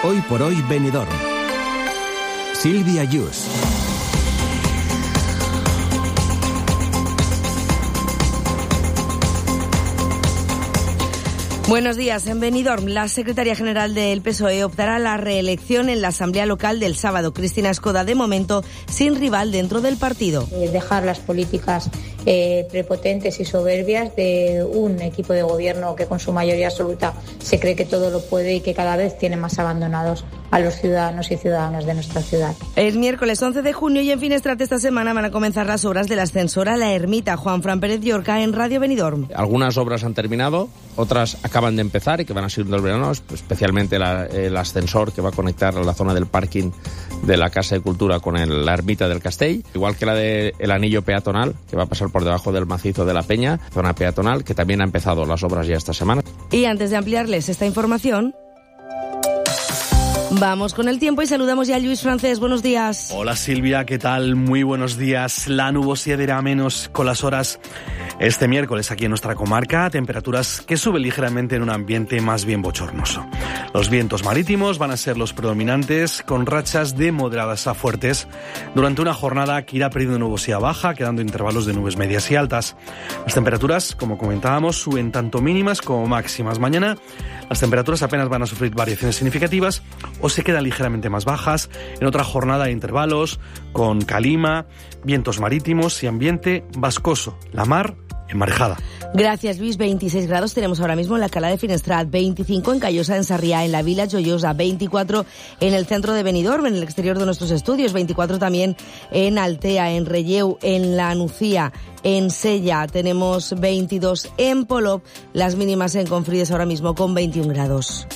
Hoy por hoy Benidorm. Sílvia Yus. Buenos días. En Benidorm, la secretaria general del PSOE optará a la reelección en la asamblea local del sábado. Cristina Escoda, de momento, sin rival dentro del partido. Dejar las políticas prepotentes y soberbias de un equipo de gobierno que con su mayoría absoluta se cree que todo lo puede y que cada vez tiene más abandonados a los ciudadanos y ciudadanas de nuestra ciudad. Es miércoles 11 de junio y en Finestrat esta semana van a comenzar las obras del ascensor a la Ermita. Juan Fran Pérez Llorca en Radio Benidorm. Algunas obras han terminado, otras acaban de empezar y que van a seguir del verano, especialmente el ascensor que va a conectar la zona del parking de la Casa de Cultura con la Ermita del Castell, igual que la del anillo peatonal que va a pasar por debajo del macizo de la Peña, zona peatonal, que también ha empezado las obras ya esta semana. Y antes de ampliarles esta información, vamos con el tiempo y saludamos ya a Lluís Francés. Buenos días. Hola Silvia, ¿qué tal? Muy buenos días. La nubosidad irá menos con las horas este miércoles aquí en nuestra comarca, temperaturas que suben ligeramente en un ambiente más bien bochornoso. Los vientos marítimos van a ser los predominantes, con rachas de moderadas a fuertes durante una jornada que irá perdiendo nubosidad baja, quedando intervalos de nubes medias y altas. Las temperaturas, como comentábamos, suben tanto mínimas como máximas. Mañana las temperaturas apenas van a sufrir variaciones significativas o se quedan ligeramente más bajas. En otra jornada de intervalos, con calima, vientos marítimos y ambiente vascoso. La mar enmarejada. Gracias, Luis. 26 grados tenemos ahora mismo en la Cala de Finestrat, 25 en Callosa, en Sarriá, en la Vila Joiosa, 24 en el centro de Benidorm, en el exterior de nuestros estudios, 24 también en Altea, en Relleu, en La Nucía, en Sella. Tenemos 22 en Polop, las mínimas en Confrides ahora mismo con 21 grados.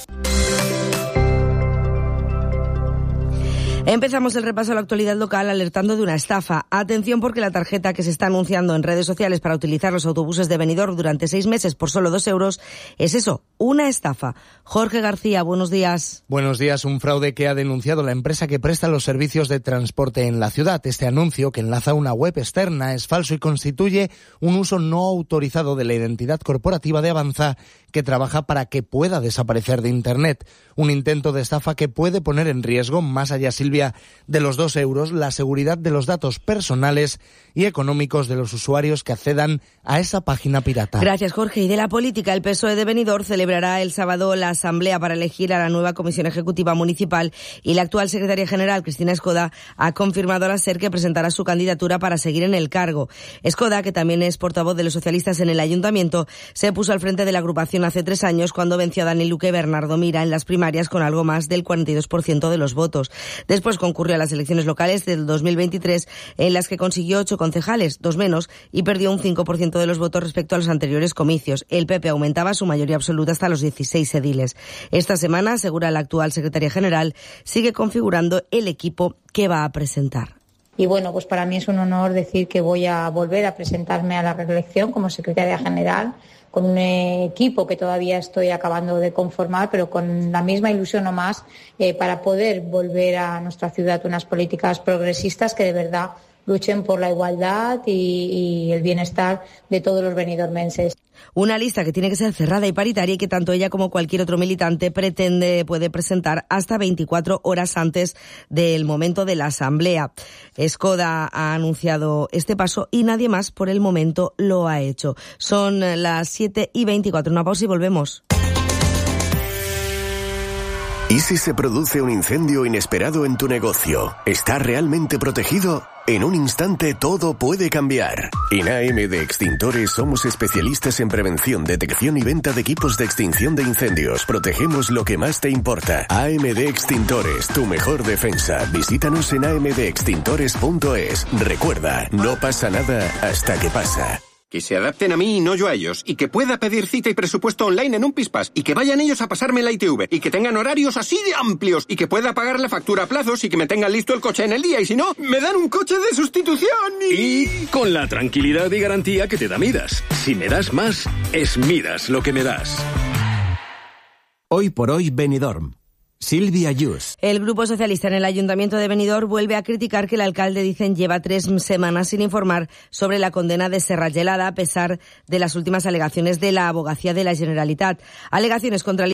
Empezamos el repaso a la actualidad local alertando de una estafa. Atención, porque la tarjeta que se está anunciando en redes sociales para utilizar los autobuses de Benidorm durante 6 meses por solo 2 euros es eso, una estafa. Jorge García, buenos días. Buenos días. Un fraude que ha denunciado la empresa que presta los servicios de transporte en la ciudad. Este anuncio, que enlaza una web externa, es falso y constituye un uso no autorizado de la identidad corporativa de Avanza, que trabaja para que pueda desaparecer de Internet. Un intento de estafa que puede poner en riesgo, más allá, Silvia, de los 2 euros, la seguridad de los datos personales y económicos de los usuarios que accedan a esa página pirata. Gracias, Jorge. Y de la política, el PSOE de Benidorm celebrará el sábado la asamblea para elegir a la nueva Comisión Ejecutiva Municipal y la actual secretaria general, Cristina Escoda, ha confirmado a la SER que presentará su candidatura para seguir en el cargo. Escoda, que también es portavoz de los socialistas en el ayuntamiento, se puso al frente de la agrupación hace 3 años cuando venció a Dani Luque Bernardo Mira en las primarias con algo más del 42% de los votos. Después concurrió a las elecciones locales del 2023 en las que consiguió 8 concejales, 2 menos, y perdió un 5% de los votos respecto a los anteriores comicios. El PP aumentaba su mayoría absoluta hasta los 16 ediles. Esta semana, asegura la actual secretaria general, sigue configurando el equipo que va a presentar. Y bueno, pues para mí es un honor decir que voy a volver a presentarme a la reelección como secretaria general, con un equipo que todavía estoy acabando de conformar, pero con la misma ilusión o más, para poder volver a nuestra ciudad unas políticas progresistas que de verdad luchen por la igualdad y el bienestar de todos los benidormenses. Una lista que tiene que ser cerrada y paritaria y que tanto ella como cualquier otro militante puede presentar hasta 24 horas antes del momento de la asamblea. Escoda ha anunciado este paso y nadie más por el momento lo ha hecho. Son las 7:24. Una pausa y volvemos. ¿Y si se produce un incendio inesperado en tu negocio? ¿Está realmente protegido? En un instante todo puede cambiar. En AMD Extintores somos especialistas en prevención, detección y venta de equipos de extinción de incendios. Protegemos lo que más te importa. AMD Extintores, tu mejor defensa. Visítanos en amdextintores.es. Recuerda, no pasa nada hasta que pasa. Que se adapten a mí y no yo a ellos. Y que pueda pedir cita y presupuesto online en un Pispas. Y que vayan ellos a pasarme la ITV. Y que tengan horarios así de amplios. Y que pueda pagar la factura a plazos y que me tengan listo el coche en el día. Y si no, me dan un coche de sustitución. Y con la tranquilidad y garantía que te da Midas. Si me das más, es Midas lo que me das. Hoy por hoy Benidorm. Sílvia Yus. El Grupo Socialista en el Ayuntamiento de Benidorm vuelve a criticar que el alcalde, dicen, lleva 3 semanas sin informar sobre la condena de Serra Gelada a pesar de las últimas alegaciones de la Abogacía de la Generalitat. Alegaciones contra el